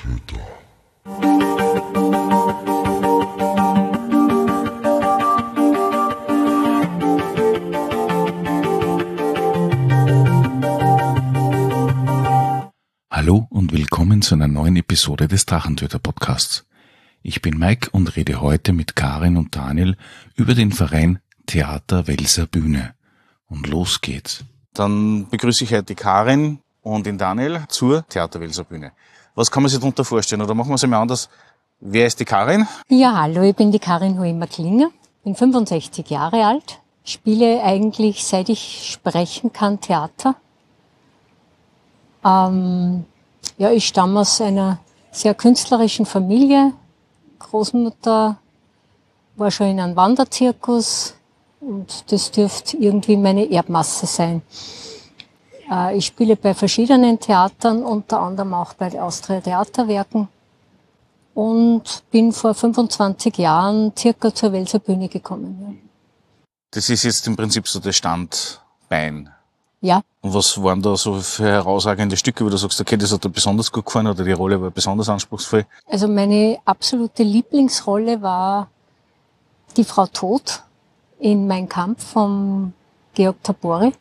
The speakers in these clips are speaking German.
Drachentöter. Hallo und willkommen zu einer neuen Episode des Drachentöter-Podcasts. Ich bin Mike und rede heute mit Karin und Daniel über den Verein Theater Welser Bühne. Und los geht's. Dann begrüße ich heute die Karin und den Daniel zur Theater Welser Bühne. Was kann man sich darunter vorstellen? Oder machen wir es einmal anders. Wer ist die Karin? Ja, hallo, ich bin die Karin Huemer-Klinger, bin 65 Jahre alt, spiele eigentlich, seit ich sprechen kann, Theater. Ich stamme aus einer sehr künstlerischen Familie. Großmutter war schon in einem Wanderzirkus und das dürfte irgendwie meine Erbmasse sein. Ich spiele bei verschiedenen Theatern, unter anderem auch bei den Austria Theaterwerken und bin vor 25 Jahren circa zur Welser Bühne gekommen. Ja. Das ist jetzt im Prinzip so das Standbein. Ja. Und was waren da so für herausragende Stücke, wo du sagst, okay, das hat dir besonders gut gefallen oder die Rolle war besonders anspruchsvoll? Also meine absolute Lieblingsrolle war die Frau Tod in Mein Kampf von Georg Tabori.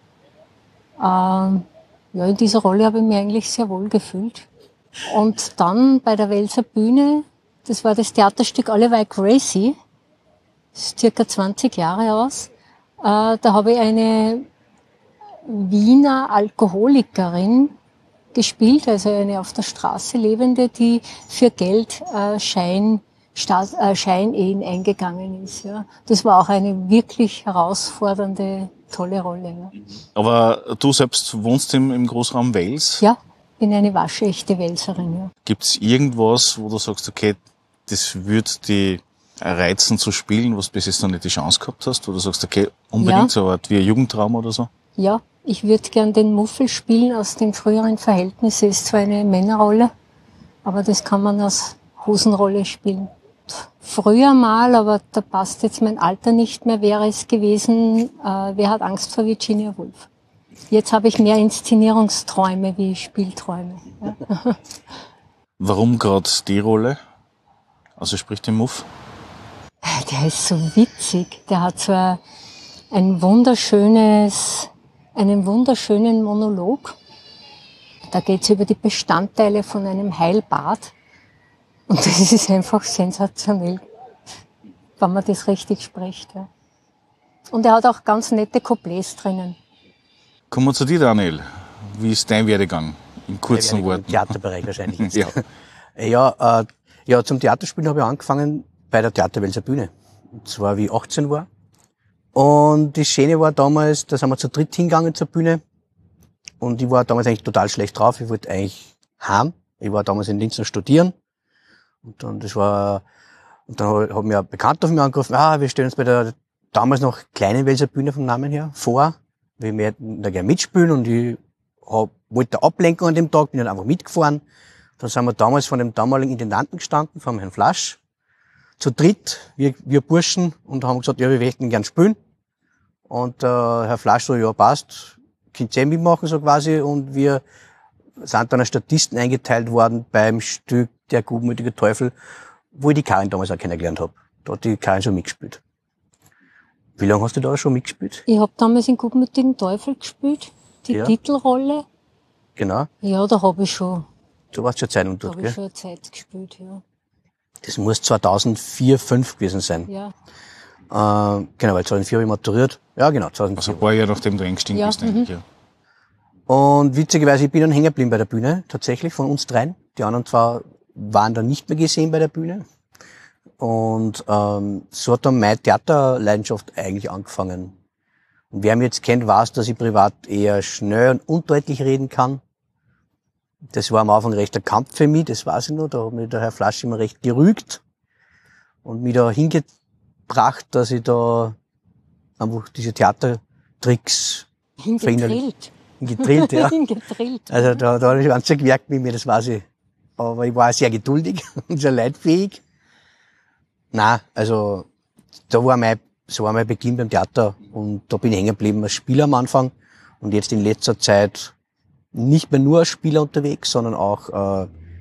In dieser Rolle habe ich mich eigentlich sehr wohl gefühlt. Und dann bei der Welser Bühne, das war das Theaterstück Alleweil Crazy, das ist circa 20 Jahre aus, da habe ich eine Wiener Alkoholikerin gespielt, also eine auf der Straße lebende, die für Geld Scheinehen eingegangen ist. Ja. Das war auch eine wirklich herausfordernde, tolle Rolle. Ja. Aber du selbst wohnst im Großraum Wels? Ja, bin eine waschechte Welserin. Ja. Gibt's irgendwas, wo du sagst, okay, das würde die reizen zu spielen, was du bis jetzt noch nicht die Chance gehabt hast, wo du sagst, okay, unbedingt so eine Art wie ein Jugendtraum oder so? Ja, ich würde gern den Muffel spielen aus den früheren Verhältnissen. Ist zwar eine Männerrolle, aber das kann man als Hosenrolle spielen. Früher mal, aber da passt jetzt mein Alter nicht mehr, wäre es gewesen, Wer hat Angst vor Virginia Woolf? Jetzt habe ich mehr Inszenierungsträume wie Spielträume. Ja. Warum gerade die Rolle? Also sprich den Muff? Der ist so witzig. Der hat so einen wunderschönen Monolog. Da geht es über die Bestandteile von einem Heilbad. Und das ist einfach sensationell, wenn man das richtig spricht. Ja. Und er hat auch ganz nette Couplets drinnen. Kommen wir zu dir, Daniel. Wie ist dein Werdegang? In kurzen Worten. Im Theaterbereich wahrscheinlich. Ja, zum Theaterspielen habe ich angefangen bei der Theater Welser Bühne. Und zwar wie ich 18 war. Und das Schöne war damals, da sind wir zu dritt hingegangen zur Bühne. Und ich war damals eigentlich total schlecht drauf. Ich wollte eigentlich heim. Ich war damals in Linz noch studieren. Und dann hat mir ein Bekannter von mir angerufen, wir stellen uns bei der damals noch kleinen Welser Bühne vom Namen her vor. Wir möchten da gerne mitspielen und ich wollte Ablenkung an dem Tag, bin dann einfach mitgefahren. Dann sind wir damals von dem damaligen Intendanten gestanden, von Herrn Flasch, zu dritt, wir Burschen, und haben gesagt, ja, wir möchten gern spielen. Und Herr Flasch so, ja, passt, könnt ihr mitmachen, so quasi, und wir sind dann als Statisten eingeteilt worden beim Stück Der gutmütige Teufel, wo ich die Karin damals auch kennengelernt habe. Da hat die Karin schon mitgespielt. Wie lange hast du da schon mitgespielt? Ich habe damals in Gutmütigen Teufel gespielt, die Titelrolle. Genau. Ja, da habe ich schon. Du warst schon Zeit und dort, gell? Da habe ich schon eine Zeit gespielt, ja. Das muss 2004, 2005 gewesen sein. Ja. Genau, weil 2004 habe ich maturiert. Ja, genau, 2004. Also ein paar Jahre nachdem du eingestiegen bist, eigentlich, ja. Und witzigerweise, ich bin dann hängen geblieben bei der Bühne, tatsächlich, von uns dreien. Die anderen zwar waren dann nicht mehr gesehen bei der Bühne. Und so hat dann meine Theaterleidenschaft eigentlich angefangen. Und wer mich jetzt kennt, weiß, dass ich privat eher schnell und undeutlich reden kann. Das war am Anfang recht ein Kampf für mich, das weiß ich noch. Da hat mich der Herr Flasch immer recht gerügt und mich da hingebracht, dass ich da einfach diese Theatertricks Hingedrillt. Hingedrillt, ja. Hingedrillt. Also da habe ich ganz schön gemerkt mit mir, das weiß ich. Aber ich war sehr geduldig und sehr leidfähig. Nein, also so war mein Beginn beim Theater, und da bin ich hängen geblieben als Spieler am Anfang und jetzt in letzter Zeit nicht mehr nur als Spieler unterwegs, sondern auch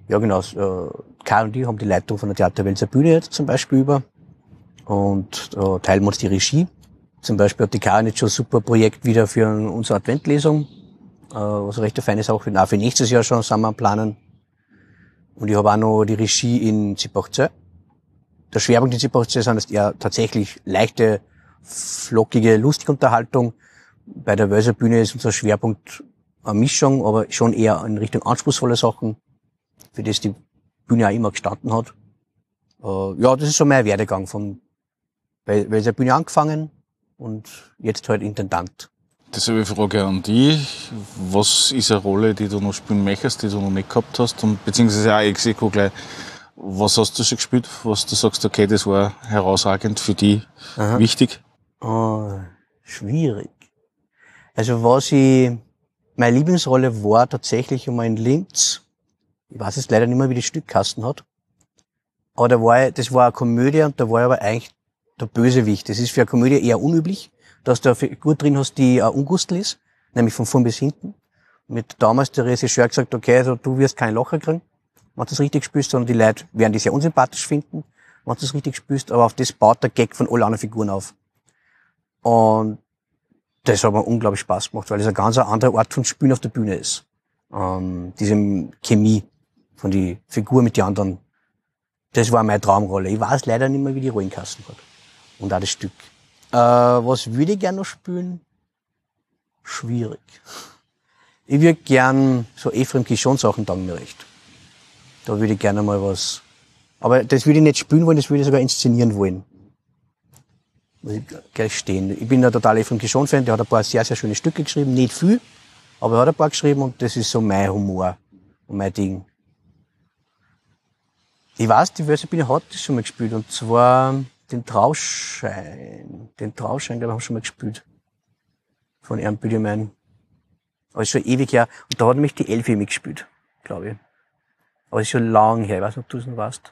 Ja, genau. Karl und ich haben die Leitung von der Theaterwälzer Bühne jetzt zum Beispiel über. Und teilen wir uns die Regie. Zum Beispiel hat die Karin jetzt schon ein super Projekt wieder für unsere Adventlesung. Was eine recht feine Sache wird. Auch für nächstes Jahr schon sind wir am Planen. Und ich habe auch noch die Regie in Zippachzell. Der Schwerpunkt in Zippachzell sind jetzt eher tatsächlich leichte, flockige, lustige Unterhaltung. Bei der Wälzer Bühne ist unser Schwerpunkt eine Mischung, aber schon eher in Richtung anspruchsvolle Sachen, für das die Bühne auch immer gestanden hat. Ja, das ist so mein Werdegang von Wälzer Bühne angefangen und jetzt halt Intendant. Dieselbe Frage an dich. Was ist eine Rolle, die du noch spielen möchtest, die du noch nicht gehabt hast? Und beziehungsweise auch ex aequo gleich, was hast du schon gespielt, was du sagst, okay, das war herausragend für dich, wichtig? Schwierig. Also meine Lieblingsrolle war tatsächlich einmal in Linz. Ich weiß jetzt leider nicht mehr, wie das Stück geheißen hat. Aber das war eine Komödie und da war aber eigentlich der Bösewicht. Das ist für eine Komödie eher unüblich, dass du eine Figur drin hast, die ein Ungustel ist, nämlich von vorn bis hinten. Mit damals der Regisseur gesagt, okay, also du wirst kein Locher kriegen, wenn du das richtig spielst, sondern die Leute werden dich sehr unsympathisch finden, wenn du das richtig spielst, aber auf das baut der Gag von allen anderen Figuren auf. Und das hat mir unglaublich Spaß gemacht, weil es eine ganz andere Art von Spielen auf der Bühne ist. Diese Chemie von die Figur mit den anderen, das war meine Traumrolle. Ich weiß leider nicht mehr, wie die Rollen geheißen hat. Und auch das Stück. Was würde ich gerne noch spielen? Schwierig. Ich würde gern so Ephraim Kishon-Sachen dank mir recht. Da würde ich gerne mal was. Aber das würde ich nicht spielen wollen, das würde ich sogar inszenieren wollen. Muss ich gleich stehen. Ich bin ein totaler Ephraim Kishon-Fan, der hat ein paar sehr, sehr schöne Stücke geschrieben. Nicht viel, aber er hat ein paar geschrieben und das ist so mein Humor und mein Ding. Ich weiß, die Wälzer Bühne hat das schon mal gespielt, und zwar den Trauschein. Den Trauschein, glaube ich, haben wir schon mal gespielt. Von Ernst Büdemein. Aber ist schon ewig her. Und da hat nämlich die Elfi mitgespielt, glaube ich. Aber ist schon lang her. Ich weiß nicht, ob du es noch weißt.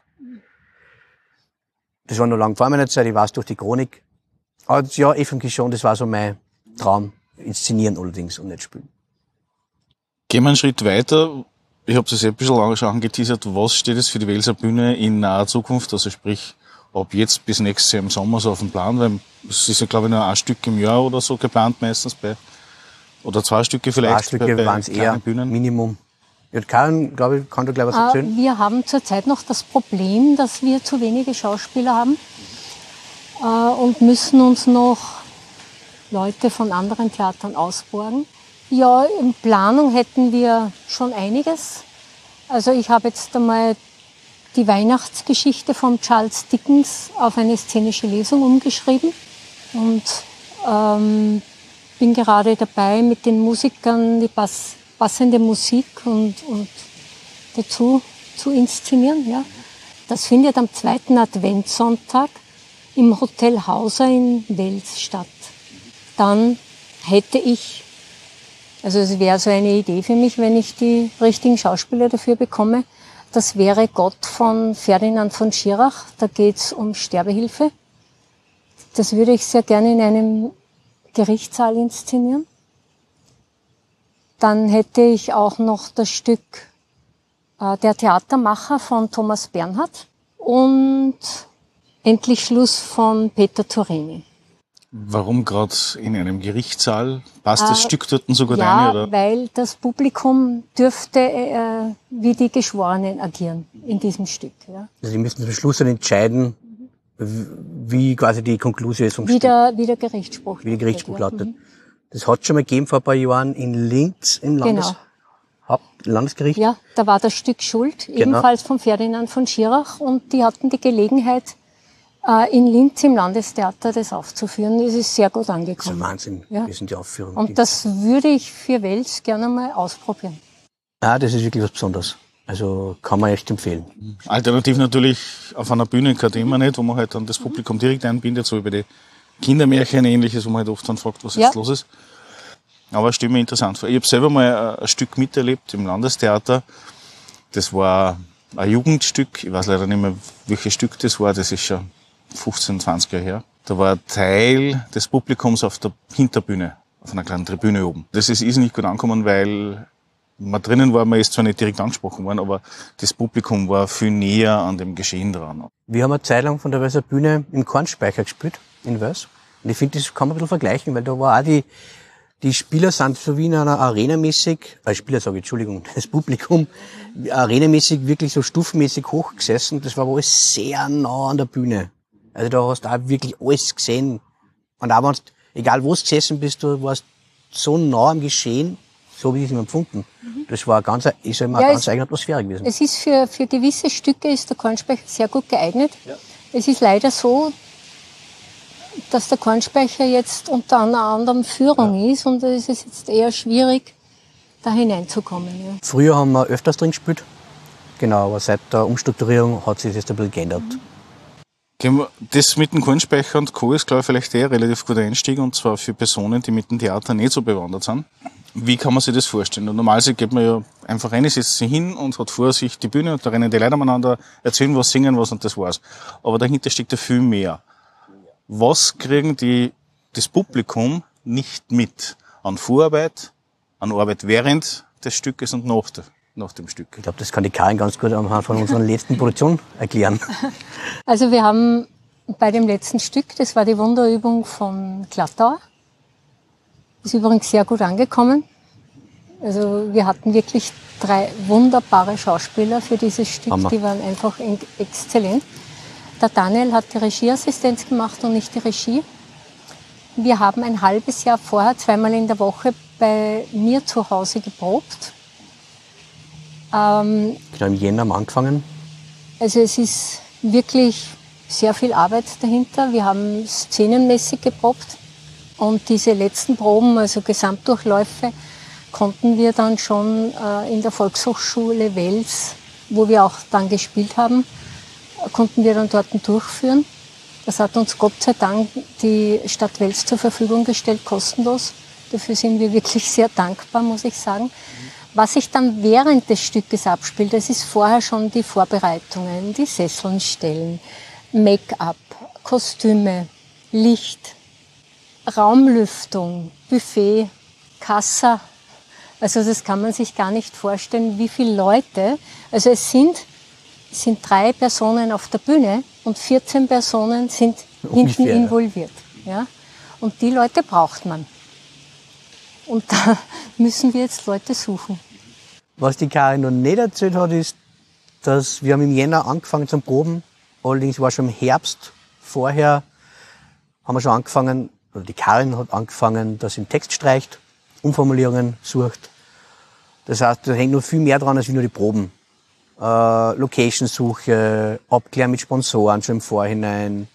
Das war noch lang vor meiner Zeit. Ich weiß durch die Chronik. Aber ja, Ephraim Kishon, das war so mein Traum. Inszenieren allerdings und nicht spielen. Gehen wir einen Schritt weiter. Ich habe das ein bisschen schon angeteasert. Was steht jetzt für die Wälzer Bühne in naher Zukunft? Also sprich, ab jetzt bis nächstes Jahr im Sommer so auf dem Plan, weil es ist ja, glaube ich, nur ein Stück im Jahr oder so geplant meistens oder 2 Stücke vielleicht. 2 Stücke waren es eher, Bühnen. Minimum. Ja, Karin, glaube ich, kann da gleich was erzählen. Wir haben zurzeit noch das Problem, dass wir zu wenige Schauspieler haben und müssen uns noch Leute von anderen Theatern ausborgen. Ja, in Planung hätten wir schon einiges. Also ich habe jetzt einmal die Weihnachtsgeschichte von Charles Dickens auf eine szenische Lesung umgeschrieben und bin gerade dabei, mit den Musikern die passende Musik und dazu zu inszenieren. Ja. Das findet am 2. Adventssonntag im Hotel Hauser in Wels statt. Dann hätte ich, also es wäre so eine Idee für mich, wenn ich die richtigen Schauspieler dafür bekomme, das wäre Gott von Ferdinand von Schirach. Da geht's um Sterbehilfe. Das würde ich sehr gerne in einem Gerichtssaal inszenieren. Dann hätte ich auch noch das Stück Der Theatermacher von Thomas Bernhard und Endlich Schluss von Peter Turini. Warum gerade in einem Gerichtssaal? Passt das Stück dort sogar ja, rein? Oder? Weil das Publikum dürfte wie die Geschworenen agieren in diesem Stück. Ja. Also die müssen zum Schluss dann entscheiden, wie quasi die Konklusion ist vom Stück. Wie der Gerichtsspruch. Wie der Gerichtsspruch lautet. Das hat schon mal gegeben vor ein paar Jahren in Linz im Landesgericht. Ja, da war das Stück Schuld, ebenfalls von Ferdinand von Schirach, und die hatten die Gelegenheit, in Linz im Landestheater das aufzuführen. Das ist sehr gut angekommen. Das ist ein Wahnsinn. Ja. Das sind die Aufführungen. Und das würde ich für Wels gerne mal ausprobieren. Ah, das ist wirklich was Besonderes. Also kann man echt empfehlen. Alternativ natürlich auf einer Bühne kein Thema nicht, wo man halt dann das Publikum direkt einbindet, so wie bei den Kindermärchen ähnliches, wo man halt oft dann fragt, was jetzt los ist. Aber stelle mir interessant vor. Ich habe selber mal ein Stück miterlebt im Landestheater. Das war ein Jugendstück. Ich weiß leider nicht mehr, welches Stück das war. Das ist schon 15, 20 Jahre her. Da war ein Teil des Publikums auf der Hinterbühne, auf einer kleinen Tribüne oben. Das ist irrsinnig gut angekommen, weil man drinnen war, man ist zwar nicht direkt angesprochen worden, aber das Publikum war viel näher an dem Geschehen dran. Wir haben eine Zeit lang von der Welser Bühne im Kornspeicher gespielt, in Wels. Und ich finde, das kann man ein bisschen vergleichen, weil da war auch die Spieler sind so wie in einer Arena-mäßig, das Publikum, Arena-mäßig wirklich so stufenmäßig hochgesessen. Das war alles sehr nah an der Bühne. Also da hast du auch wirklich alles gesehen. Und auch wenn du, egal wo du gesessen bist, du warst so nah am Geschehen, so wie ich es empfunden. Das war eine ganz eigene Atmosphäre gewesen. Es ist für gewisse Stücke ist der Kornspeicher sehr gut geeignet. Ja. Es ist leider so, dass der Kornspeicher jetzt unter einer anderen Führung ist und es ist jetzt eher schwierig, da hineinzukommen. Ja. Früher haben wir öfters drin gespielt, genau, aber seit der Umstrukturierung hat sich das ein bisschen geändert. Das mit dem Kornspeicher und Co. ist, glaube ich, vielleicht ein relativ guter Einstieg, und zwar für Personen, die mit dem Theater nicht so bewandert sind. Wie kann man sich das vorstellen? Und normalerweise geht man ja einfach rein, setzt sich hin und hat vor sich die Bühne und da rennen die Leute umeinander, erzählen was, singen was und das war's. Aber dahinter steckt ja viel mehr. Was kriegen das Publikum nicht mit an Vorarbeit, an Arbeit während des Stückes und nach dem Stück? Ich glaube, das kann die Karin ganz gut anhand von unserer letzten Produktion erklären. Also wir haben bei dem letzten Stück, das war die Wunderübung von Glattauer, ist übrigens sehr gut angekommen. Also wir hatten wirklich 3 wunderbare Schauspieler für dieses Stück, Hammer. Die waren einfach exzellent. Der Daniel hat die Regieassistenz gemacht und nicht die Regie. Wir haben ein halbes Jahr vorher 2-mal in der Woche bei mir zu Hause geprobt. Genau, im Jänner haben wir angefangen. Also es ist wirklich sehr viel Arbeit dahinter. Wir haben szenenmäßig geprobt und diese letzten Proben, also Gesamtdurchläufe, konnten wir dann schon in der Volkshochschule Wels, wo wir auch dann gespielt haben, konnten wir dann dort durchführen. Das hat uns Gott sei Dank die Stadt Wels zur Verfügung gestellt, kostenlos. Dafür sind wir wirklich sehr dankbar, muss ich sagen. Was sich dann während des Stückes abspielt, das ist vorher schon die Vorbereitungen, die Sesseln stellen, Make-up, Kostüme, Licht, Raumlüftung, Buffet, Kassa. Also das kann man sich gar nicht vorstellen, wie viele Leute. Also es sind 3 Personen auf der Bühne und 14 Personen sind hinten involviert. Ja? Und die Leute braucht man. Und da müssen wir jetzt Leute suchen. Was die Karin noch nicht erzählt hat, ist, dass wir haben im Jänner angefangen zum Proben. Allerdings war schon im Herbst vorher, haben wir schon angefangen, oder die Karin hat angefangen, dass sie einen Text streicht, Umformulierungen sucht. Das heißt, da hängt noch viel mehr dran als nur die Proben. Location-Suche, Abklären mit Sponsoren schon im Vorhinein.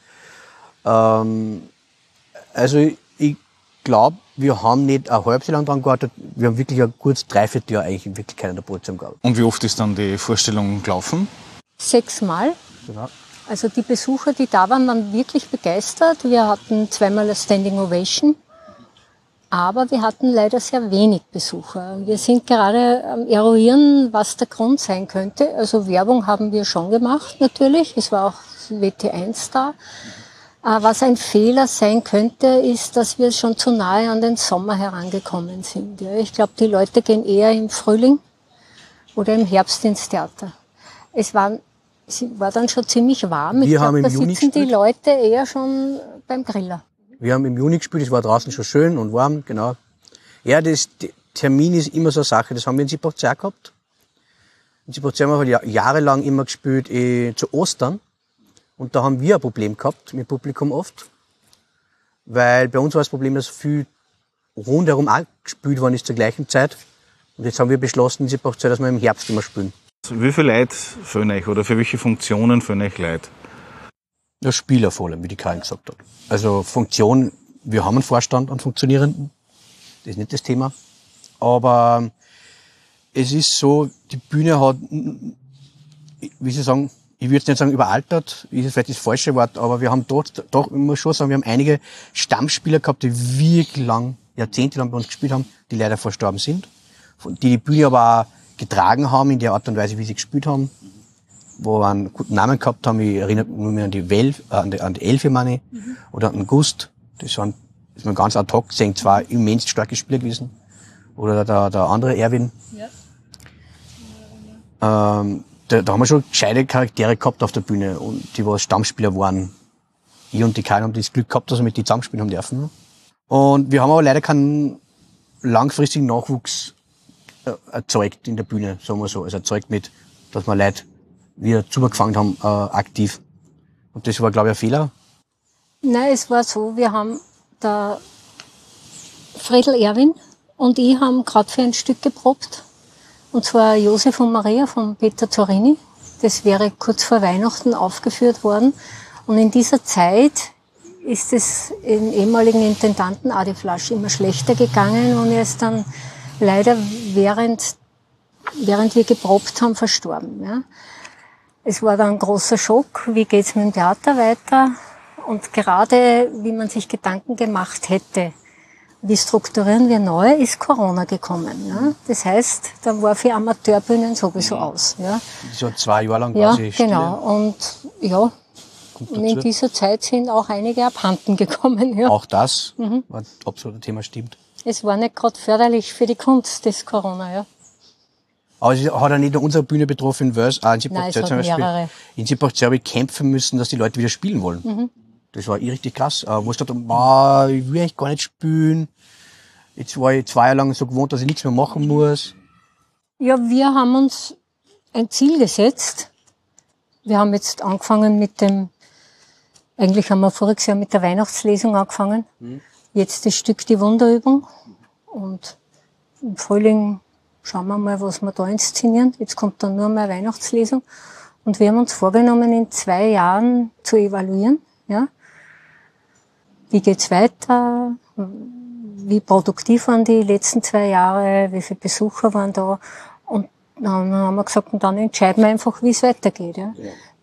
Also ich glaube, wir haben nicht ein halbes Jahr lang dran gearbeitet, wir haben wirklich ein gutes Dreivierteljahr eigentlich in Wirklichkeit an der Produktion gearbeitet. Und wie oft ist dann die Vorstellung gelaufen? 6-mal. Genau. Also die Besucher, die da waren wirklich begeistert. Wir hatten 2-mal eine Standing Ovation. Aber wir hatten leider sehr wenig Besucher. Wir sind gerade am Eruieren, was der Grund sein könnte. Also Werbung haben wir schon gemacht, natürlich. Es war auch WT1 da. Was ein Fehler sein könnte, ist, dass wir schon zu nahe an den Sommer herangekommen sind. Ja, ich glaube, die Leute gehen eher im Frühling oder im Herbst ins Theater. Es war dann schon ziemlich warm. Ich glaube, da sitzen die Leute eher schon beim Griller. Wir haben im Juni gespielt, es war draußen schon schön und warm, genau. Ja, der Termin ist immer so eine Sache, das haben wir in Sippachzell gehabt. In Sippachzell haben wir jahrelang immer gespielt zu Ostern. Und da haben wir ein Problem gehabt mit Publikum oft. Weil bei uns war das Problem, dass viel rundherum auch gespielt worden ist zur gleichen Zeit. Und jetzt haben wir beschlossen in Sippachzell, dass wir im Herbst immer spielen. Wie viele Leute fehlen euch oder für welche Funktionen fehlen euch Leute? Ja, Spieler vor allem, wie die Karin gesagt hat. Also Funktion, wir haben einen Vorstand an Funktionierenden, das ist nicht das Thema. Aber es ist so, die Bühne hat, wie Sie sagen, ich würde jetzt nicht sagen überaltert, ist vielleicht das falsche Wort, aber wir haben doch, ich muss schon sagen, wir haben einige Stammspieler gehabt, die wirklich lang, jahrzehntelang bei uns gespielt haben, die leider verstorben sind. Die Bühne aber auch getragen haben in der Art und Weise, wie sie gespielt haben. Wo wir einen guten Namen gehabt haben. Ich erinnere mich an die Elfe, meine ich, oder an den Gust. Das ist man ganz ad hoc gesehen, zwar immens starke Spieler gewesen. Oder der andere Erwin. Ja. Da haben wir schon gescheite Charaktere gehabt auf der Bühne und die was Stammspieler waren. Ich und die Karin haben das Glück gehabt, dass wir mit die zusammenspielen haben dürfen. Und wir haben aber leider keinen langfristigen Nachwuchs erzeugt in der Bühne, sagen wir so. Also erzeugt mit, dass wir Leute wieder zugefangen haben, aktiv. Und das war, glaube ich, ein Fehler. Nein, es war so, wir haben der Fredel Erwin und ich haben gerade für ein Stück geprobt. Und zwar Josef und Maria von Peter Zorini. Das wäre kurz vor Weihnachten aufgeführt worden. Und in dieser Zeit ist es dem ehemaligen Intendanten Adi Flasch immer schlechter gegangen und er ist dann leider während wir geprobt haben, verstorben. Ja. Es war dann ein großer Schock. Wie geht's mit dem Theater weiter? Und gerade wie man sich Gedanken gemacht hätte, wie strukturieren wir neu, ist Corona gekommen. Ja? Das heißt, dann war für Amateurbühnen sowieso aus. Ja? So 2 Jahre lang Ja, quasi Stille. genau. Und ja, und in dieser Zeit sind auch einige abhanden gekommen. Ja. Auch das war ein absolutes Thema, stimmt. Es war nicht gerade förderlich für die Kunst, das Corona. Ja. Aber es hat ja nicht nur unsere Bühne betroffen, in Wels, auch in Sippachzell zum Beispiel. Mehrere. In Sippachzell habe ich kämpfen müssen, dass die Leute wieder spielen wollen. Das war richtig krass. Wo ich dachte, ich will eigentlich gar nicht spielen. Jetzt war ich 2 Jahre lang so gewohnt, dass ich nichts mehr machen muss. Ja, wir haben uns ein Ziel gesetzt. Wir haben jetzt angefangen eigentlich haben wir voriges Jahr mit der Weihnachtslesung angefangen. Jetzt das Stück Die Wunderübung. Und im Frühling schauen wir mal, was wir da inszenieren. Jetzt kommt dann nur mal eine Weihnachtslesung. Und wir haben uns vorgenommen, in 2 Jahren zu evaluieren. Ja? Wie geht's weiter? Wie produktiv waren die letzten 2 Jahre? Wie viele Besucher waren da? Und dann haben wir gesagt, und dann entscheiden wir einfach, wie es weitergeht. Ja?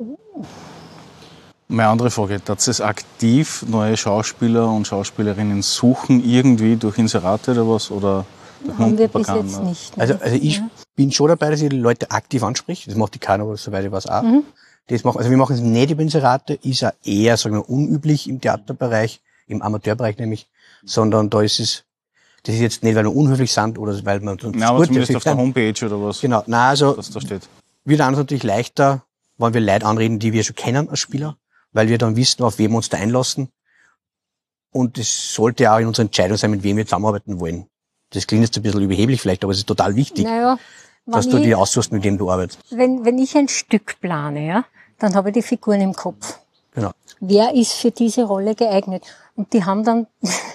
Meine andere Frage, dass es aktiv neue Schauspieler und Schauspielerinnen suchen, irgendwie durch Inserate oder was? Oder haben wir bis jetzt nicht. Also ich bin schon dabei, dass ich die Leute aktiv anspreche. Das macht die Kanada, soweit ich weiß, auch. Also wir machen es nicht über Inserate, ist ja eher, sagen wir, unüblich im Theaterbereich, im Amateurbereich nämlich, sondern da ist es, das ist jetzt nicht, weil wir unhöflich sind oder weil man uns aber zumindest auf der Homepage oder was? Genau, nein, also was da steht. Wird uns natürlich leichter, wenn wir Leute anreden, die wir schon kennen als Spieler, weil wir dann wissen, auf wen wir uns da einlassen. Und es sollte auch in unserer Entscheidung sein, mit wem wir zusammenarbeiten wollen. Das klingt jetzt ein bisschen überheblich vielleicht, aber es ist total wichtig, dass du die aussuchst, mit dem du arbeitest. Wenn ich ein Stück plane, ja, dann habe ich die Figuren im Kopf. Genau. Wer ist für diese Rolle geeignet? Und die haben dann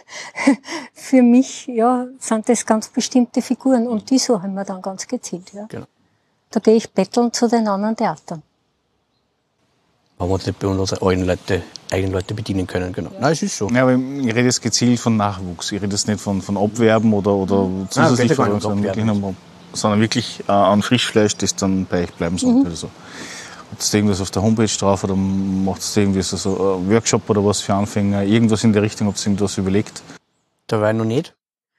für mich, ja, sind das ganz bestimmte Figuren und die suchen wir dann ganz gezielt. Ja. Genau. Da gehe ich betteln zu den anderen Theatern. Haben wir uns nicht bei unseren eigenen Leute bedienen können, genau. Nein, es ist so. Ja, aber ich rede jetzt gezielt von Nachwuchs. Ich rede jetzt nicht von Abwerben oder zusätzlich sondern wirklich an Frischfleisch, das dann bei euch bleiben sollte oder so. Habt ihr irgendwas auf der Homepage drauf oder macht ihr irgendwie so ein Workshop oder was für Anfänger? Irgendwas in der Richtung, habt ihr irgendwas überlegt? Dabei noch nicht.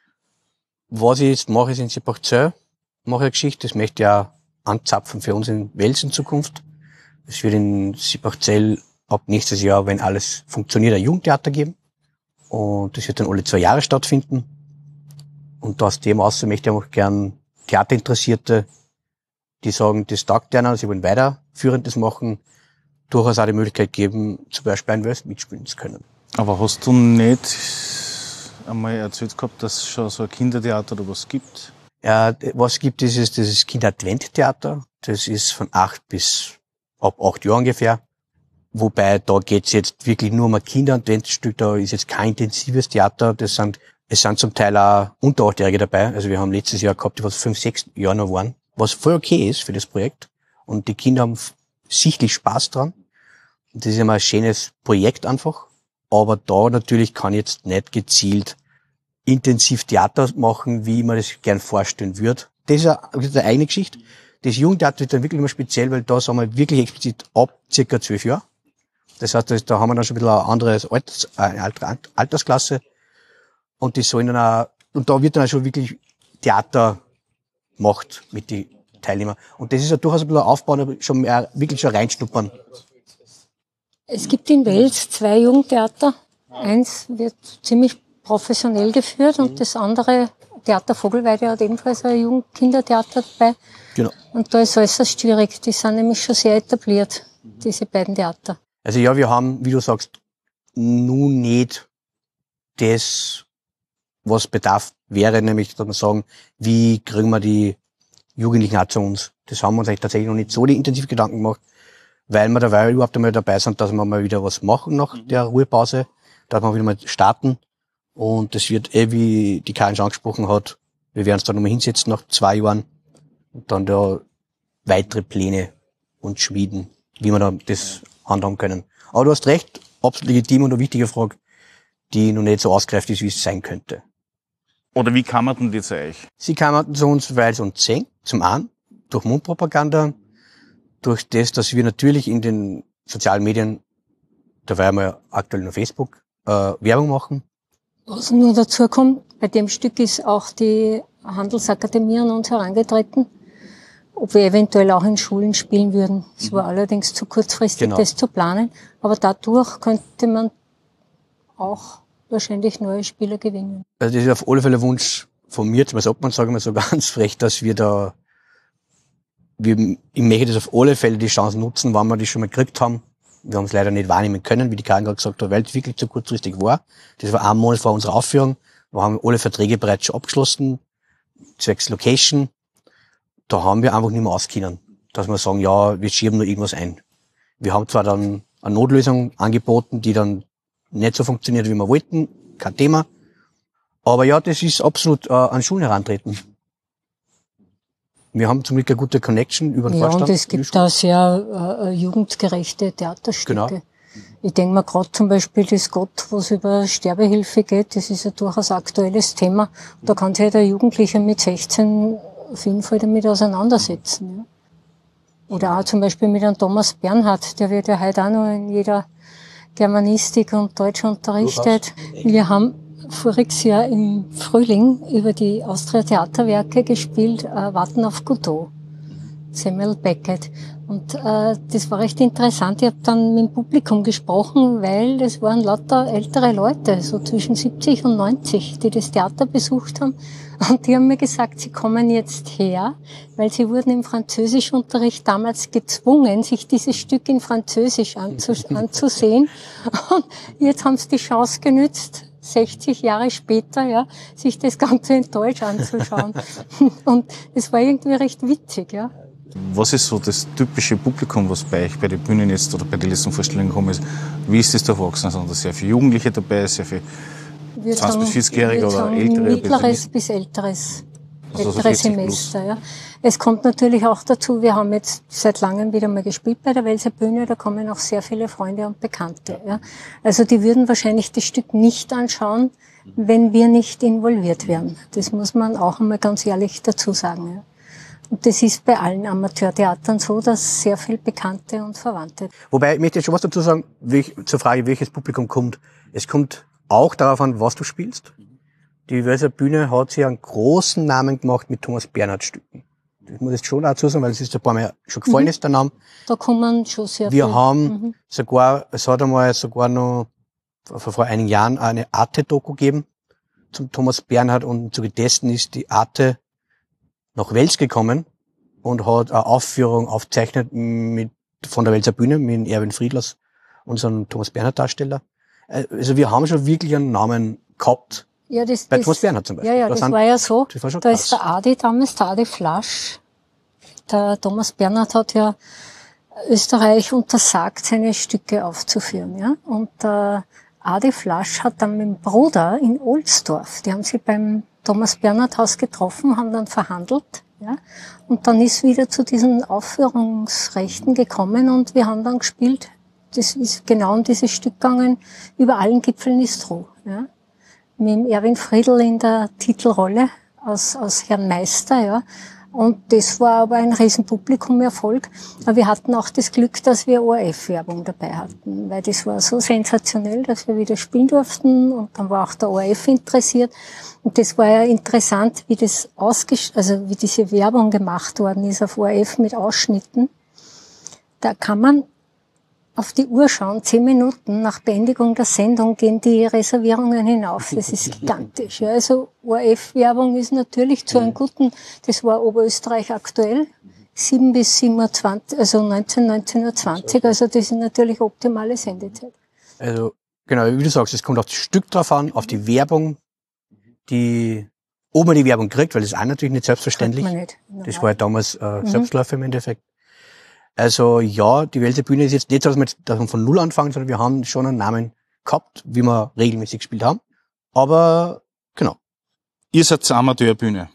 Was ich jetzt mache, ist in Sippachzell, mache eine Geschichte, das möchte ich auch anzapfen für uns in Wels in Zukunft. Es wird in Sippachzell ab nächstes Jahr, wenn alles funktioniert, ein Jugendtheater geben. Und das wird dann alle 2 Jahre stattfinden. Und aus dem aus möchte ich auch gern Theaterinteressierte, die sagen, das taugt denen, sie wollen weiterführendes machen, durchaus auch die Möglichkeit geben, zum Beispiel ein Wels mitspielen zu können. Aber hast du nicht einmal erzählt gehabt, dass es schon so ein Kindertheater oder was gibt? Ja, was gibt es, ist das Kinder-Advent-Theater. Das ist von 8 bis ab 8 Jahren ungefähr. Wobei, da geht's jetzt wirklich nur um ein Kinder-Adventstück, da ist jetzt kein intensives Theater. Es sind zum Teil auch unter 8-Jährige dabei. Also wir haben letztes Jahr gehabt, die was 5, 6 Jahre noch waren. Was voll okay ist für das Projekt. Und die Kinder haben sichtlich Spaß dran. Das ist immer ein schönes Projekt einfach. Aber da natürlich kann ich jetzt nicht gezielt intensiv Theater machen, wie man das gern vorstellen würde. Das ist eine eigene Geschichte. Das Jugendtheater wird dann wirklich immer speziell, weil da sagen wir wirklich explizit ab circa 12 Jahren. Das heißt, da haben wir dann schon ein bisschen eine andere Altersklasse. Und die sollen dann auch, und da wird dann auch schon wirklich Theater gemacht mit den Teilnehmern. Und das ist ja durchaus ein bisschen aufbauen, aber schon mehr, wirklich schon reinschnuppern. Es gibt in Wels 2 Jugendtheater. Eins wird ziemlich professionell geführt und das andere Theater Vogelweide hat ebenfalls ein Jugendkindertheater dabei. Genau. Und da ist äußerst schwierig. Die sind nämlich schon sehr etabliert, diese beiden Theater. Also ja, wir haben, wie du sagst, nun nicht das, was Bedarf wäre, nämlich, dass wir sagen, wie kriegen wir die Jugendlichen auch zu uns. Das haben wir uns eigentlich tatsächlich noch nicht so die intensiv Gedanken gemacht, weil wir dabei überhaupt einmal dabei sind, dass wir mal wieder was machen nach der Ruhepause, dass wir wieder mal starten. Und das wird wie die Karin schon angesprochen hat, wir werden uns da nochmal hinsetzen nach 2 Jahren und dann da weitere Pläne und schmieden, wie wir da das handhaben können. Aber du hast recht, absolut legitim und eine wichtige Frage, die noch nicht so ausgereift ist, wie es sein könnte. Oder wie kamen denn die zu euch? Sie kamen zu uns, weil es uns sehen, zum einen, durch Mundpropaganda, durch das, dass wir natürlich in den sozialen Medien, da war ja aktuell nur Facebook, Werbung machen. Was nur dazu kommt, bei dem Stück ist auch die Handelsakademie an uns herangetreten, ob wir eventuell auch in Schulen spielen würden. Es war allerdings zu kurzfristig, das zu planen. Aber dadurch könnte man auch wahrscheinlich neue Spieler gewinnen. Also das ist auf alle Fälle ein Wunsch von mir, zum Obmann, sagen wir so ganz frech, dass ich möchte das auf alle Fälle die Chance nutzen, wenn wir die schon mal gekriegt haben. Wir haben es leider nicht wahrnehmen können, wie die Karin gerade gesagt hat, weil es wirklich zu kurzfristig war. Das war 1 Monat vor unserer Aufführung. Wir haben alle Verträge bereits schon abgeschlossen, zwecks Location. Da haben wir einfach nicht mehr auskennen, dass wir sagen, ja, wir schieben nur irgendwas ein. Wir haben zwar dann eine Notlösung angeboten, die dann nicht so funktioniert, wie wir wollten, kein Thema. Aber ja, das ist absolut an Schulen herantreten. Wir haben zum Glück eine gute Connection über den Vorstand. Ja, und es gibt da sehr jugendgerechte Theaterstücke. Genau. Ich denke mir gerade zum Beispiel das Gott, was über Sterbehilfe geht, das ist ein durchaus aktuelles Thema. Da kann sich der Jugendliche mit 16 auf jeden Fall damit auseinandersetzen. Ja. Oder auch zum Beispiel mit einem Thomas Bernhard, der wird ja heute auch noch in jeder Germanistik und Deutsch unterrichtet. Wir haben voriges Jahr im Frühling über die Austria Theaterwerke gespielt, Warten auf Godot, Samuel Beckett. Und das war recht interessant. Ich habe dann mit dem Publikum gesprochen, weil das waren lauter ältere Leute, so zwischen 70 und 90, die das Theater besucht haben. Und die haben mir gesagt, sie kommen jetzt her, weil sie wurden im Französischunterricht damals gezwungen, sich dieses Stück in Französisch anzusehen. Und jetzt haben sie die Chance genützt, 60 Jahre später, ja, sich das Ganze in Deutsch anzuschauen. Und es war irgendwie recht witzig, ja. Was ist so das typische Publikum, was bei euch bei den Bühnen jetzt oder bei den letzten Vorstellungen gekommen ist? Wie ist das da erwachsen? Sind da sehr viele Jugendliche dabei, sehr viele 20- bis 40-Jährige oder ältere? Mittleres bis älteres. Also Ältere Semester, ja. Es kommt natürlich auch dazu, wir haben jetzt seit langem wieder mal gespielt bei der Welser Bühne, da kommen auch sehr viele Freunde und Bekannte, ja. Also die würden wahrscheinlich das Stück nicht anschauen, wenn wir nicht involviert wären. Das muss man auch einmal ganz ehrlich dazu sagen, ja. Und das ist bei allen Amateurtheatern so, dass sehr viel Bekannte und Verwandte. Wobei, ich möchte jetzt schon was dazu sagen, zur Frage, welches Publikum kommt. Es kommt auch darauf an, was du spielst. Die Welser Bühne hat sich einen großen Namen gemacht mit Thomas Bernhard Stücken. Das muss ich jetzt schon dazu sagen, weil es ist ein paar Mal schon gefallen ist, der Name. Da kommen schon sehr Wir viel. haben sogar, es hat einmal sogar noch vor einigen Jahren eine Arte-Doku gegeben zum Thomas Bernhard und im Zuge dessen ist die Arte nach Wels gekommen und hat eine Aufführung aufgezeichnet von der Welser Bühne mit Erwin Friedlers, unserem Thomas Bernhard Darsteller. Also wir haben schon wirklich einen Namen gehabt. Ja, bei Thomas Bernhard zum Beispiel. Ja, das war ja so. Das war schon da krass. ist der Adi damals, der Adi Flasch. Der Thomas Bernhard hat ja Österreich untersagt, seine Stücke aufzuführen, ja. Und der Adi Flasch hat dann mit dem Bruder in Ohlsdorf, die haben sich beim Thomas Bernhard Haus getroffen, haben dann verhandelt, ja. Und dann ist wieder zu diesen Aufführungsrechten gekommen und wir haben dann gespielt. Das ist genau um dieses Stück gegangen. Über allen Gipfeln ist Ruhe, ja. Mit dem Erwin Friedl in der Titelrolle aus Herrn Meister, ja. Und das war aber ein Riesenpublikum-Erfolg. Aber wir hatten auch das Glück, dass wir ORF-Werbung dabei hatten, weil das war so sensationell, dass wir wieder spielen durften und dann war auch der ORF interessiert. Und das war ja interessant, wie das wie diese Werbung gemacht worden ist auf ORF mit Ausschnitten. Da kann man auf die Uhr schauen, 10 Minuten nach Beendigung der Sendung gehen die Reservierungen hinauf. Das ist gigantisch. Ja. Also ORF-Werbung ist natürlich zu einem guten, das war Oberösterreich aktuell, 7 bis 7:20 Uhr, also 19:20 Uhr. Also das ist natürlich optimale Sendezeit. Also genau, wie du sagst, es kommt auf das Stück drauf an, auf die Werbung, ob man die Werbung kriegt, weil das ist auch natürlich nicht selbstverständlich. Nicht. Das war ja damals Selbstläufer im Endeffekt. Also ja, die Welser Bühne ist jetzt nicht so, dass wir von Null anfangen, sondern wir haben schon einen Namen gehabt, wie wir regelmäßig gespielt haben. Aber genau. Ihr seid eine Amateurbühne.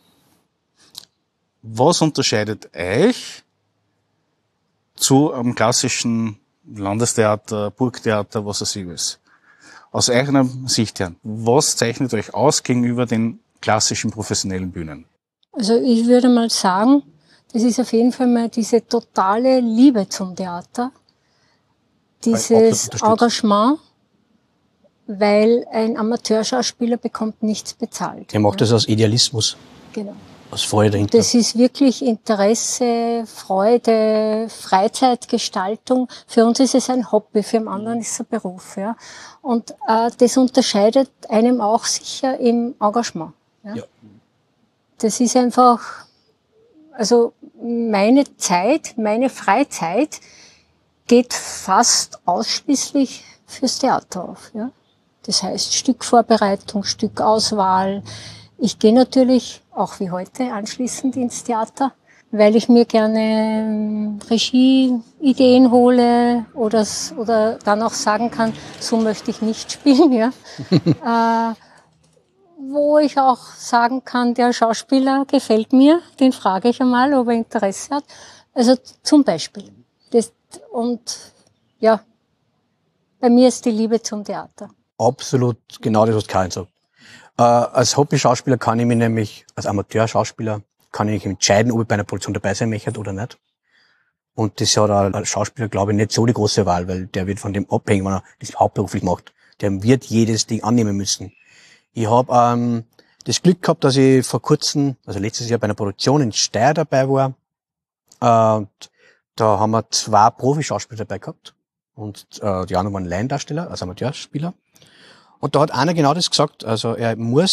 Was unterscheidet euch zu einem klassischen Landestheater, Burgtheater, was es ist? Aus eurer Sicht her, was zeichnet euch aus gegenüber den klassischen professionellen Bühnen? Also ich würde mal sagen, das ist auf jeden Fall mal diese totale Liebe zum Theater, dieses Engagement, weil ein Amateurschauspieler bekommt nichts bezahlt. Er macht das aus Idealismus. Genau. Aus Freude dahinter. Das ist wirklich Interesse, Freude, Freizeitgestaltung. Für uns ist es ein Hobby, für den anderen ist es ein Beruf. Ja. Und das unterscheidet einem auch sicher im Engagement. Ja. Ja. Das ist einfach, also meine Zeit, meine Freizeit geht fast ausschließlich fürs Theater auf. Ja. Das heißt Stückvorbereitung, Stückauswahl. Ich gehe natürlich, auch wie heute, anschließend ins Theater, weil ich mir gerne Regieideen hole oder dann auch sagen kann, so möchte ich nicht spielen. Ja. Wo ich auch sagen kann, der Schauspieler gefällt mir, den frage ich einmal, ob er Interesse hat. Also zum Beispiel. Und ja, bei mir ist die Liebe zum Theater. Absolut genau das, was Karin sagt. Als Hobby-Schauspieler kann ich mich nämlich, als Amateurschauspieler, kann ich mich entscheiden, ob ich bei einer Produktion dabei sein möchte oder nicht. Und das hat ein Schauspieler, glaube ich, nicht so die große Wahl, weil der wird von dem abhängen, wenn er das hauptberuflich macht. Der wird jedes Ding annehmen müssen. Ich habe das Glück gehabt, dass ich vor kurzem, also letztes Jahr bei einer Produktion in Steyr dabei war. Und da haben wir 2 Profi-Schauspieler dabei gehabt. Und die anderen waren Laiendarsteller, also Amateurspieler. Und da hat einer genau das gesagt, also der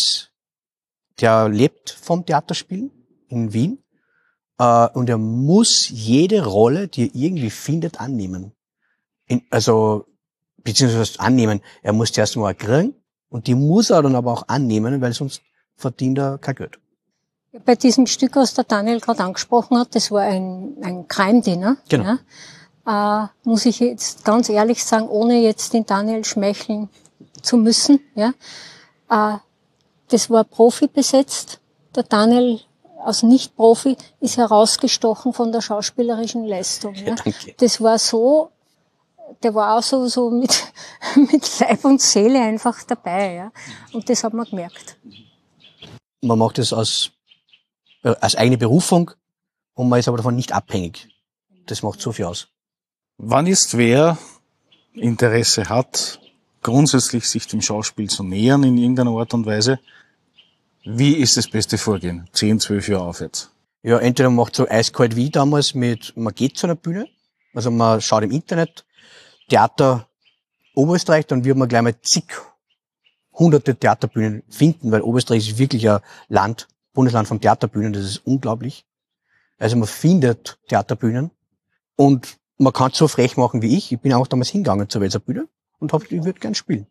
lebt vom Theaterspielen in Wien. Und er muss jede Rolle, die er irgendwie findet, annehmen. Beziehungsweise annehmen. Er muss die erst mal kriegen. Und die muss er dann aber auch annehmen, weil sonst verdient er kein Geld. Bei diesem Stück, was der Daniel gerade angesprochen hat, das war ein Crime-Dinner. Genau. Ja, muss ich jetzt ganz ehrlich sagen, ohne jetzt den Daniel schmeicheln zu müssen. Ja, das war Profi besetzt. Der Daniel als Nicht-Profi ist herausgestochen von der schauspielerischen Leistung. Ja. Danke. Das war so, der war auch so mit Leib und Seele einfach dabei. Ja. Und das hat man gemerkt. Man macht das als eigene Berufung und man ist aber davon nicht abhängig. Das macht so viel aus. Wann ist wer Interesse hat, grundsätzlich sich dem Schauspiel zu nähern in irgendeiner Art und Weise, wie ist das beste Vorgehen? 10, 12 Jahre aufwärts? Ja, entweder man macht so eiskalt wie damals man geht zu einer Bühne, also man schaut im Internet, Theater Oberösterreich, dann wird man gleich mal hunderte Theaterbühnen finden, weil Oberösterreich ist wirklich ein Bundesland von Theaterbühnen, das ist unglaublich. Also man findet Theaterbühnen und man kann es so frech machen wie ich. Ich bin auch damals hingegangen zur Welser Bühne und ich würde gern spielen.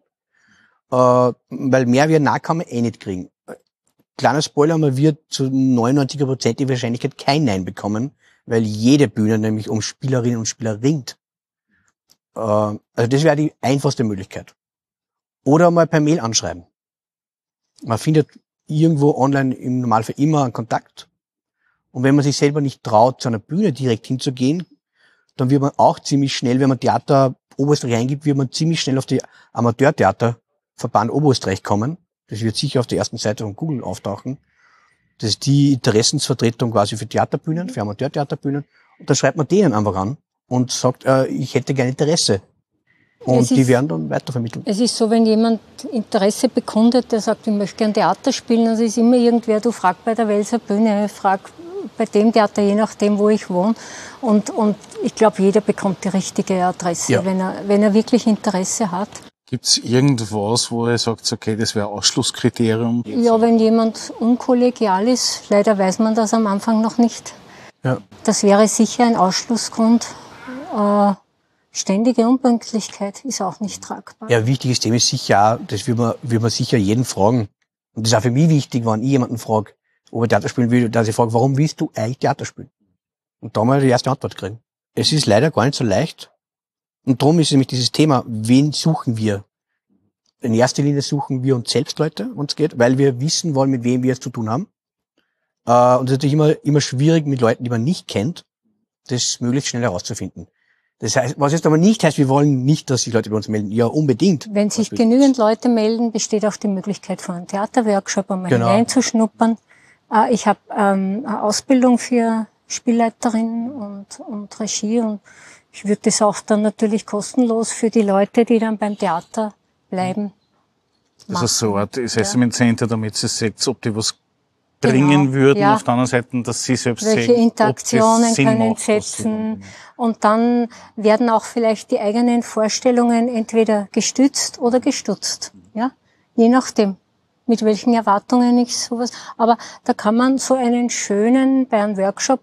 Weil mehr wie ein Nein kann man eh nicht kriegen. Kleiner Spoiler, man wird zu 99% Wahrscheinlichkeit kein Nein bekommen, weil jede Bühne nämlich um Spielerinnen und Spieler ringt. Also das wäre die einfachste Möglichkeit. Oder mal per Mail anschreiben. Man findet irgendwo online im Normalfall immer einen Kontakt. Und wenn man sich selber nicht traut, zu einer Bühne direkt hinzugehen, dann wird man auch ziemlich schnell, wenn man Theater Oberösterreich eingibt, wird man ziemlich schnell auf die Amateurtheaterverband Oberösterreich kommen. Das wird sicher auf der ersten Seite von Google auftauchen. Das ist die Interessensvertretung quasi für Theaterbühnen, für Amateurtheaterbühnen. Und da schreibt man denen einfach an und sagt, ich hätte gerne Interesse. Und die werden dann weitervermittelt. Es ist so, wenn jemand Interesse bekundet, der sagt, ich möchte gern Theater spielen, also ist immer irgendwer, du frag bei der Welser Bühne, frag bei dem Theater, je nachdem, wo ich wohne. Und ich glaube, jeder bekommt die richtige Adresse, wenn er wirklich Interesse hat. Gibt es irgendwas, wo ihr sagt, okay, das wäre Ausschlusskriterium? Ja, wenn jemand unkollegial ist, leider weiß man das am Anfang noch nicht. Ja. Das wäre sicher ein Ausschlussgrund. Ständige Unpünktlichkeit ist auch nicht tragbar. Ja, wichtiges Thema ist sicher auch, das wird man sicher jeden fragen. Und das ist auch für mich wichtig, wenn ich jemanden frage, ob er Theater spielen will, dass ich frage, warum willst du eigentlich Theater spielen? Und da mal die erste Antwort kriegen. Es ist leider gar nicht so leicht. Und darum ist nämlich dieses Thema, wen suchen wir? In erster Linie suchen wir uns selbst Leute, wenn es geht, weil wir wissen wollen, mit wem wir es zu tun haben. Und es ist natürlich immer schwierig, mit Leuten, die man nicht kennt, das möglichst schnell herauszufinden. Das heißt, was jetzt aber nicht heißt, wir wollen nicht, dass sich Leute bei uns melden. Ja, unbedingt. Wenn sich genügend Leute melden, besteht auch die Möglichkeit von einem Theaterworkshop, einmal hineinzuschnuppern. Ich habe eine Ausbildung für Spielleiterin und Regie und ich würde das auch dann natürlich kostenlos für die Leute, die dann beim Theater bleiben, machen. Das ist so eine Art Assessment Center, damit sie seht, ob die was bringen würden. Auf der anderen Seite, dass sie selbst welche sehen, Interaktionen ob das können macht, setzen. Und dann werden auch vielleicht die eigenen Vorstellungen entweder gestützt oder gestutzt. Ja, je nachdem, mit welchen Erwartungen ich sowas. Aber da kann man so einen schönen, bei einem Workshop,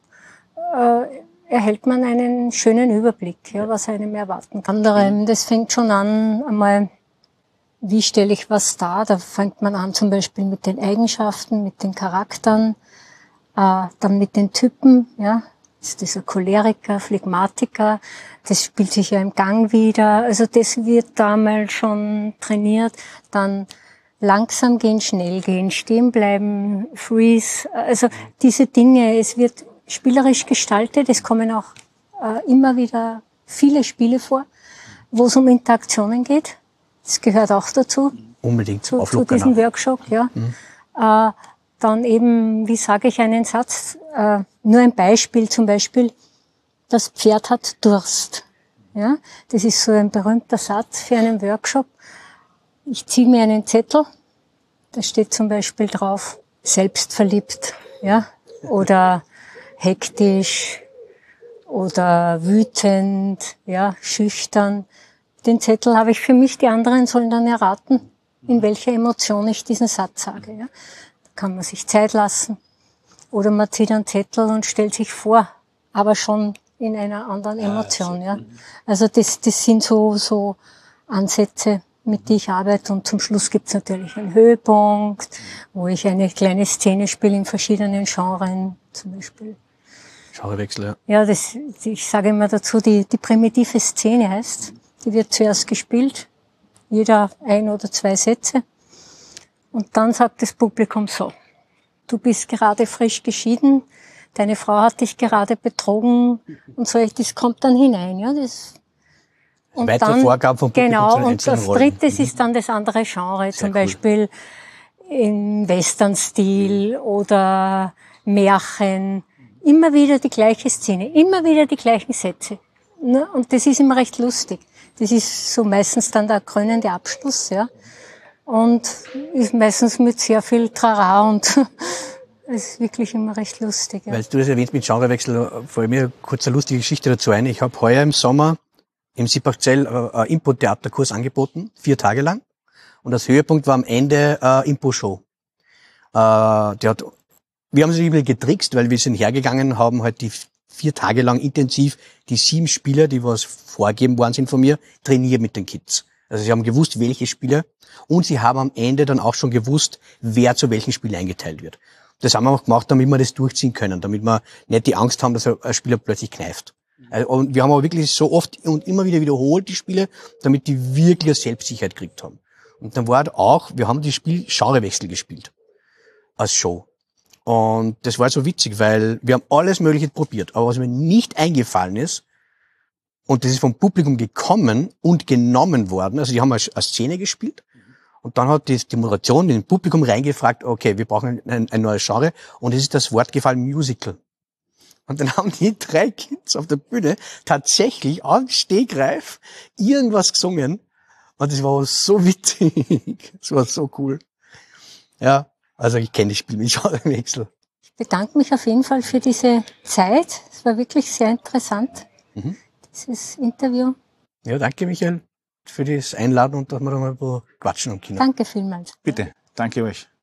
erhält man einen schönen Überblick, ja, was einem erwarten kann. Das fängt schon an, einmal, wie stelle ich was dar? Da fängt man an zum Beispiel mit den Eigenschaften, mit den Charakteren, dann mit den Typen, ja. Ist das ein Choleriker, Phlegmatiker? Das spielt sich ja im Gang wieder. Also das wird damals schon trainiert. Dann langsam gehen, schnell gehen, stehen bleiben, freeze. Also diese Dinge, es wird spielerisch gestaltet. Es kommen auch immer wieder viele Spiele vor, wo es um Interaktionen geht. Das gehört auch dazu. Unbedingt zu diesem Workshop, ja. Dann eben, wie sage ich einen Satz? Nur ein Beispiel, zum Beispiel, das Pferd hat Durst. Ja, das ist so ein berühmter Satz für einen Workshop. Ich ziehe mir einen Zettel, da steht zum Beispiel drauf, selbstverliebt, ja, oder hektisch, oder wütend, ja, schüchtern. Den Zettel habe ich für mich, die anderen sollen dann erraten, in welcher Emotion ich diesen Satz sage. Ja. Da kann man sich Zeit lassen. Oder man zieht einen Zettel und stellt sich vor, aber schon in einer anderen Emotion. Ja. Also das sind so Ansätze, mit denen ich arbeite. Und zum Schluss gibt's natürlich einen Höhepunkt, wo ich eine kleine Szene spiele in verschiedenen Genres, zum Beispiel. Genrewechsel, ja. Ja, ich sage immer dazu, die primitive Szene heißt. Die wird zuerst gespielt, jeder 1 oder 2 Sätze. Und dann sagt das Publikum so, du bist gerade frisch geschieden, deine Frau hat dich gerade betrogen und so, das kommt dann hinein. Ja, und weitere Vorgaben vom Publikum. Genau, und als drittes ist dann das andere Genre, sehr zum Beispiel im Western-Stil oder Märchen. Immer wieder die gleiche Szene, immer wieder die gleichen Sätze. Und das ist immer recht lustig. Das ist so meistens dann der krönende Abschluss, ja. Und ist meistens mit sehr viel Trara und es ist wirklich immer recht lustig. Ja. Weil du das erwähnt mit Genrewechsel, fällt mir kurz eine lustige Geschichte dazu ein. Ich habe heuer im Sommer im Sipachzell einen Impro-Theaterkurs angeboten, 4 Tage lang. Und das Höhepunkt war am Ende Impro-Show. Wir haben sich ein bisschen getrickst, weil wir sind hergegangen, haben halt die 4 Tage lang intensiv die 7 Spieler, die was vorgegeben worden sind von mir, trainiert mit den Kids. Also sie haben gewusst, welche Spiele, und sie haben am Ende dann auch schon gewusst, wer zu welchem Spiel eingeteilt wird. Das haben wir auch gemacht, damit wir das durchziehen können, damit wir nicht die Angst haben, dass ein Spieler plötzlich kneift. Und wir haben aber wirklich so oft und immer wieder wiederholt die Spiele, damit die wirklich eine Selbstsicherheit gekriegt haben. Und dann war auch, wir haben das Spiel Genrewechsel gespielt als Show. Und das war so witzig, weil wir haben alles Mögliche probiert. Aber was mir nicht eingefallen ist, und das ist vom Publikum gekommen und genommen worden, also die haben eine Szene gespielt, und dann hat die Moderation in dem Publikum reingefragt, okay, wir brauchen ein neues Genre, und es ist das Wort gefallen, Musical. Und dann haben die 3 Kids auf der Bühne tatsächlich am Stegreif irgendwas gesungen, und das war so witzig, das war so cool. Ja. Also ich kenne das Spiel mit Genrewechsel. bedanke mich auf jeden Fall für diese Zeit. Es war wirklich sehr interessant, dieses Interview. Ja, danke Michael für das Einladen und dass wir da mal ein bisschen quatschen können. Danke vielmals. Bitte, danke euch.